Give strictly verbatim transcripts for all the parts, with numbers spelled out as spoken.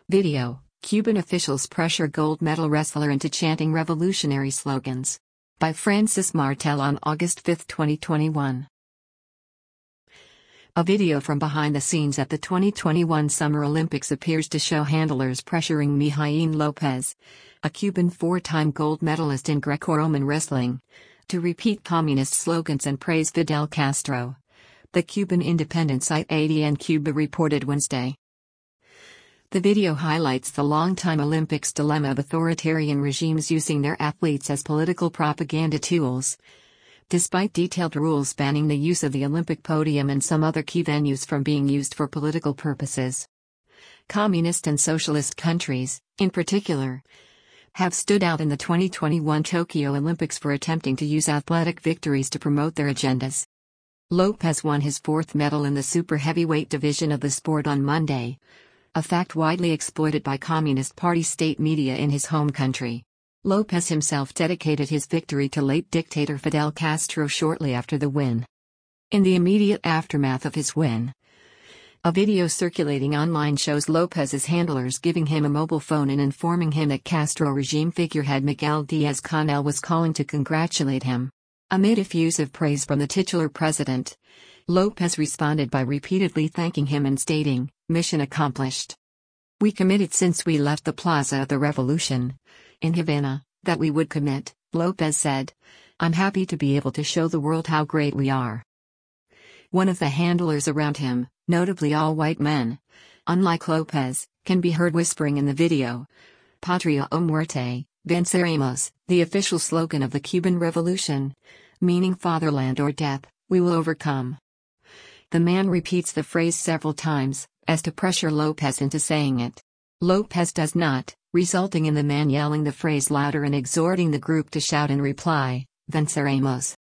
Video: Cuban officials pressure gold medal wrestler into chanting revolutionary slogans. By Francis Martel on August fifth, twenty twenty-one. A video from behind the scenes at the twenty twenty-one Summer Olympics appears to show handlers pressuring Mijaín López, a Cuban four-time gold medalist in Greco-Roman wrestling, to repeat communist slogans and praise Fidel Castro. The Cuban independent site A D N Cuba reported Wednesday. The video highlights the long-time Olympics dilemma of authoritarian regimes using their athletes as political propaganda tools. Despite detailed rules banning the use of the Olympic podium and some other key venues from being used for political purposes, communist and socialist countries, in particular, have stood out in the twenty twenty-one Tokyo Olympics for attempting to use athletic victories to promote their agendas. López won his fourth medal in the super heavyweight division of the sport on Monday, a fact widely exploited by Communist Party state media in his home country. López himself dedicated his victory to late dictator Fidel Castro shortly after the win. In the immediate aftermath of his win, a video circulating online shows López's handlers giving him a mobile phone and informing him that Castro regime figurehead Miguel Díaz-Canel was calling to congratulate him. Amid effusive praise from the titular president, López responded by repeatedly thanking him and stating, "Mission accomplished. We committed since we left the Plaza of the Revolution in Havana, that we would commit," López said. "I'm happy to be able to show the world how great we are." One of the handlers around him, notably all white men, unlike López, can be heard whispering in the video, "Patria o muerte, venceremos," the official slogan of the Cuban Revolution, meaning fatherland or death, we will overcome. The man repeats the phrase several times, as to pressure López into saying it. López does not, resulting in the man yelling the phrase louder and exhorting the group to shout in reply, "Venceremos."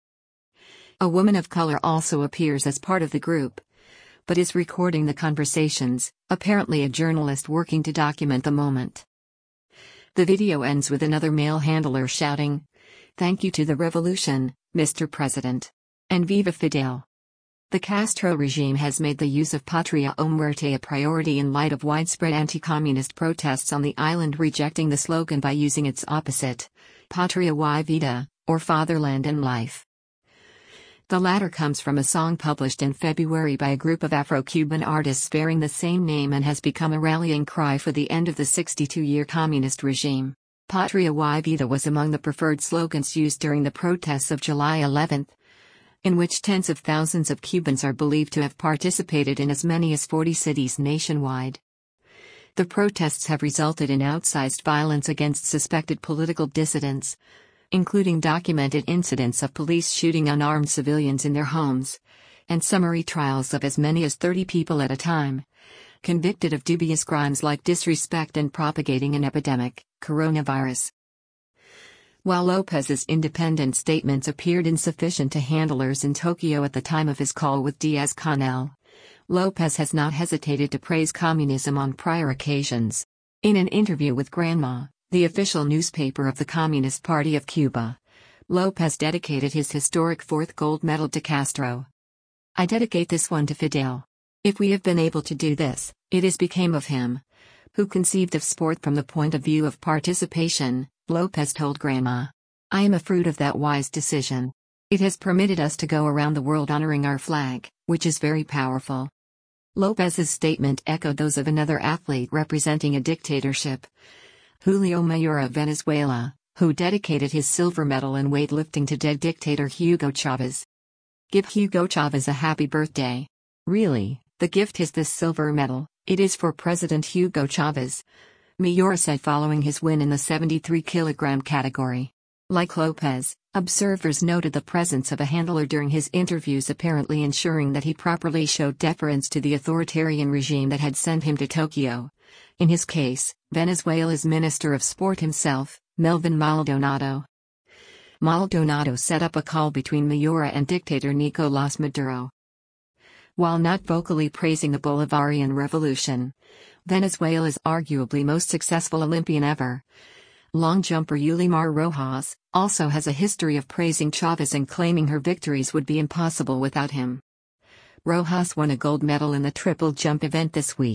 A woman of color also appears as part of the group, but is recording the conversations, apparently a journalist working to document the moment. The video ends with another male handler shouting, "Thank you to the revolution, Mister President. And Viva Fidel." The Castro regime has made the use of Patria o muerte a priority in light of widespread anti-communist protests on the island rejecting the slogan by using its opposite, Patria y vida, or fatherland and life. The latter comes from a song published in February by a group of Afro-Cuban artists bearing the same name and has become a rallying cry for the end of the sixty-two-year communist regime. Patria y vida was among the preferred slogans used during the protests of July eleventh, in which tens of thousands of Cubans are believed to have participated in as many as forty cities nationwide. The protests have resulted in outsized violence against suspected political dissidents, including documented incidents of police shooting unarmed civilians in their homes, and summary trials of as many as thirty people at a time, convicted of dubious crimes like disrespect and propagating an epidemic, coronavirus. While López's independent statements appeared insufficient to handlers in Tokyo at the time of his call with Díaz-Canel, López has not hesitated to praise communism on prior occasions. In an interview with Granma, the official newspaper of the Communist Party of Cuba, López dedicated his historic fourth gold medal to Castro. "I dedicate this one to Fidel. If we have been able to do this, it is because of him, who conceived of sport from the point of view of participation," López told Grandma. "I am a fruit of that wise decision. It has permitted us to go around the world honoring our flag, which is very powerful." López's statement echoed those of another athlete representing a dictatorship, Julio Mayor of Venezuela, who dedicated his silver medal in weightlifting to dead dictator Hugo Chavez. "Give Hugo Chavez a happy birthday. Really, the gift is this silver medal, it is for President Hugo Chavez," Mayor said following his win in the seventy-three kilogram category. Like López, observers noted the presence of a handler during his interviews, apparently ensuring that he properly showed deference to the authoritarian regime that had sent him to Tokyo. In his case, Venezuela's Minister of Sport himself, Melvin Maldonado. Maldonado set up a call between Mayor and dictator Nicolás Maduro. While not vocally praising the Bolivarian Revolution, Venezuela's arguably most successful Olympian ever, long jumper Yulimar Rojas, also has a history of praising Chavez and claiming her victories would be impossible without him. Rojas won a gold medal in the triple jump event this week,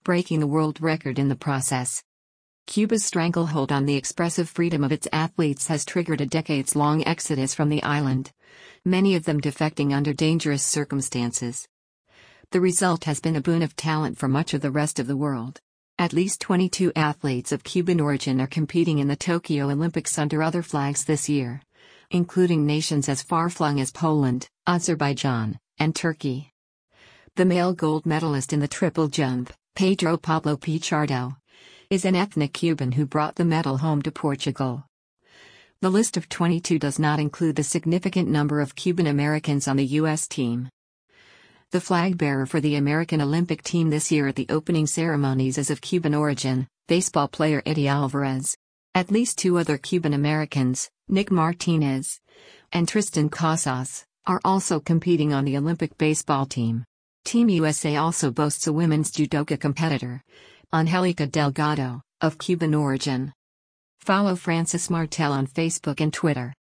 breaking the world record in the process. Cuba's stranglehold on the expressive freedom of its athletes has triggered a decades-long exodus from the island, many of them defecting under dangerous circumstances. The result has been a boon of talent for much of the rest of the world. At least twenty-two athletes of Cuban origin are competing in the Tokyo Olympics under other flags this year, including nations as far-flung as Poland, Azerbaijan, and Turkey. The male gold medalist in the triple jump, Pedro Pablo Pichardo, is an ethnic Cuban who brought the medal home to Portugal. The list of twenty-two does not include the significant number of Cuban Americans on the U S team. The flag bearer for the American Olympic team this year at the opening ceremonies is of Cuban origin, baseball player Eddie Alvarez. At least two other Cuban Americans, Nick Martinez and Tristan Casas, are also competing on the Olympic baseball team. Team U S A also boasts a women's judoka competitor, Angelica Delgado, of Cuban origin. Follow Francis Martel on Facebook and Twitter.